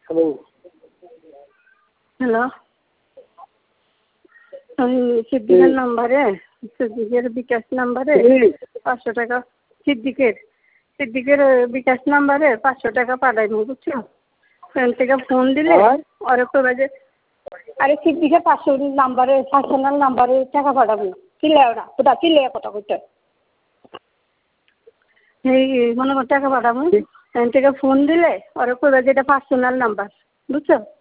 Hello, আমি সিদ্দিকের নাম্বারে, সিদ্দিকের বিকাশ নাম্বারে 500 টাকা, সিদ্দিকের বিকাশ নাম্বারে 500 টাকা পাঠাইনি, বুঝছো? ফোন থেকে ফোন দিলে ওরা কইবা যে আরে সিদ্দিকের 500 নাম্বারে, পার্সোনাল নাম্বারে টাকা পাঠাবো। চিল্লাও না, কোথা চিল্লাইয়া কথা কইতে। এই মনে কর টাকা পাঠাবো, ফোন থেকে ফোন দিলে ওরা কইবা যে এটা পার্সোনাল নাম্বার, বুঝছো?